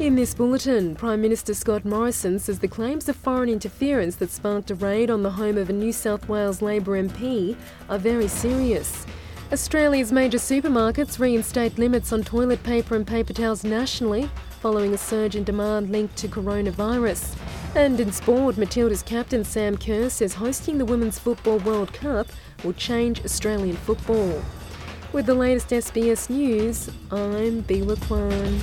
In this bulletin, Prime Minister Scott Morrison says the claims of foreign interference that sparked a raid on the home of a New South Wales Labor MP are very serious. Australia's major supermarkets reinstate limits on toilet paper and paper towels nationally, following a surge in demand linked to coronavirus. And in sport, Matilda's captain Sam Kerr says hosting the Women's Football World Cup will change Australian football. With the latest SBS News, I'm Biwa Kwan.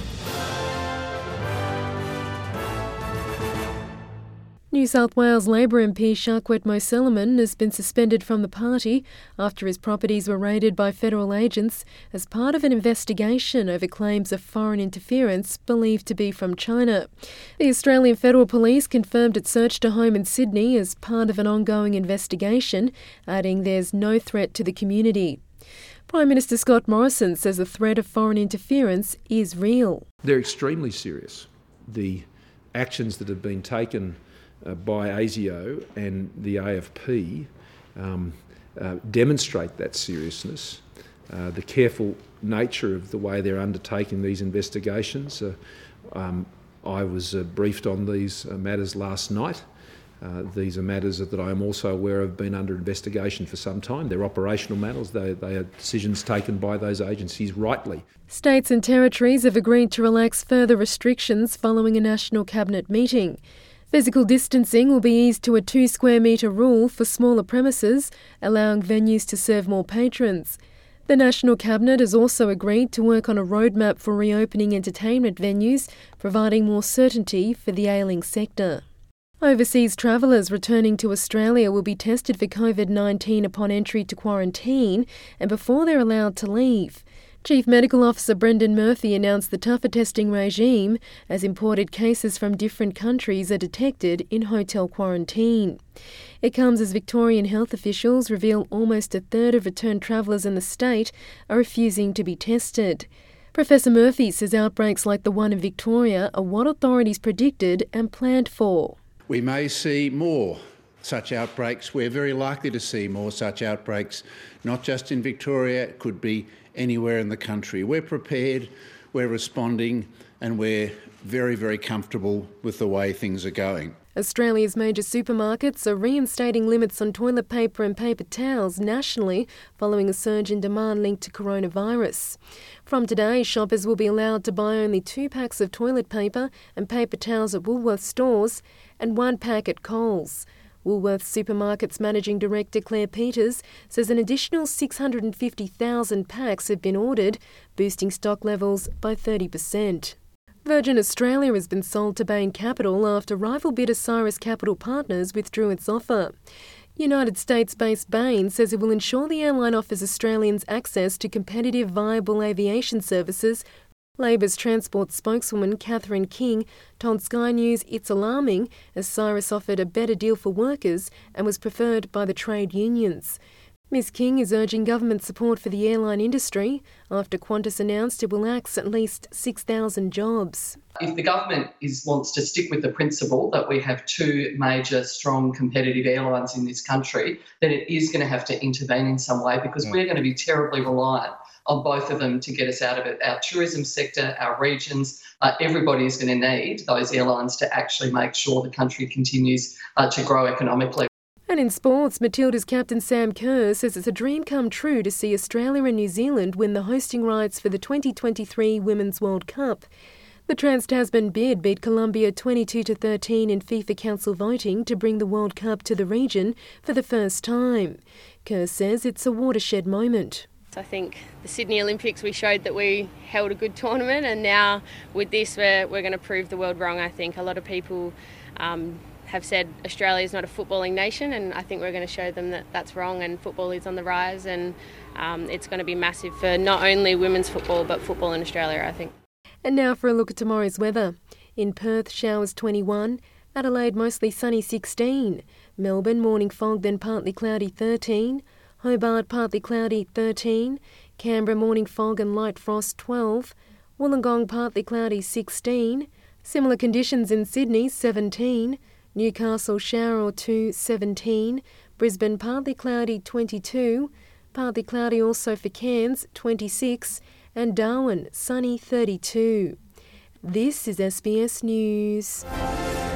New South Wales Labor MP Sharkwet Moselliman has been suspended from the party after his properties were raided by federal agents as part of an investigation over claims of foreign interference believed to be from China. The Australian Federal Police confirmed it searched a home in Sydney as part of an ongoing investigation, adding there's no threat to the community. Prime Minister Scott Morrison says the threat of foreign interference is real. They're extremely serious. The actions that have been taken by ASIO and the AFP demonstrate that seriousness, the careful nature of the way they're undertaking these investigations. I was briefed on these matters last night. These are matters that I am also aware have been under investigation for some time. They're operational matters. They are decisions taken by those agencies rightly. States and territories have agreed to relax further restrictions following a National Cabinet meeting. Physical distancing will be eased to a 2 square metre rule for smaller premises, allowing venues to serve more patrons. The National Cabinet has also agreed to work on a roadmap for reopening entertainment venues, providing more certainty for the ailing sector. Overseas travellers returning to Australia will be tested for COVID-19 upon entry to quarantine and before they're allowed to leave. Chief Medical Officer Brendan Murphy announced the tougher testing regime as imported cases from different countries are detected in hotel quarantine. It comes as Victorian health officials reveal almost a third of returned travellers in the state are refusing to be tested. Professor Murphy says outbreaks like the one in Victoria are what authorities predicted and planned for. We may see more such outbreaks. We're very likely to see more such outbreaks, not just in Victoria, it could be anywhere in the country. We're prepared, we're responding, and we're very, very comfortable with the way things are going. Australia's major supermarkets are reinstating limits on toilet paper and paper towels nationally following a surge in demand linked to coronavirus. From today, shoppers will be allowed to buy only 2 packs of toilet paper and paper towels at Woolworths stores and 1 pack at Coles. Woolworths Supermarkets Managing Director Claire Peters says an additional 650,000 packs have been ordered, boosting stock levels by 30%. Virgin Australia has been sold to Bain Capital after rival bidder Cyrus Capital Partners withdrew its offer. United States-based Bain says it will ensure the airline offers Australians access to competitive, viable aviation services. Labor's transport spokeswoman Catherine King told Sky News it's alarming as Cyrus offered a better deal for workers and was preferred by the trade unions. Ms King is urging government support for the airline industry after Qantas announced it will axe at least 6,000 jobs. If the government wants to stick with the principle that we have 2 major, strong, competitive airlines in this country, then it is going to have to intervene in some way because we're going to be terribly reliant on both of them to get us out of it. Our tourism sector, our regions, everybody is going to need those airlines to actually make sure the country continues to grow economically. And in sports, Matilda's captain Sam Kerr says it's a dream come true to see Australia and New Zealand win the hosting rights for the 2023 Women's World Cup. The Trans-Tasman bid beat Colombia 22-13 in FIFA Council voting to bring the World Cup to the region for the first time. Kerr says it's a watershed moment. I think the Sydney Olympics we showed that we held a good tournament, and now with this we're going to prove the world wrong. I think a lot of people have said Australia is not a footballing nation, and I think we're going to show them that that's wrong and football is on the rise, and it's going to be massive for not only women's football but football in Australia, I think. And now for a look at tomorrow's weather. In Perth, showers 21, Adelaide mostly sunny 16, Melbourne morning fog then partly cloudy 13, Hobart partly cloudy 13, Canberra morning fog and light frost 12, Wollongong partly cloudy 16, similar conditions in Sydney 17, Newcastle shower or 2 17, Brisbane partly cloudy 22, partly cloudy also for Cairns 26, and Darwin sunny 32. This is SBS News.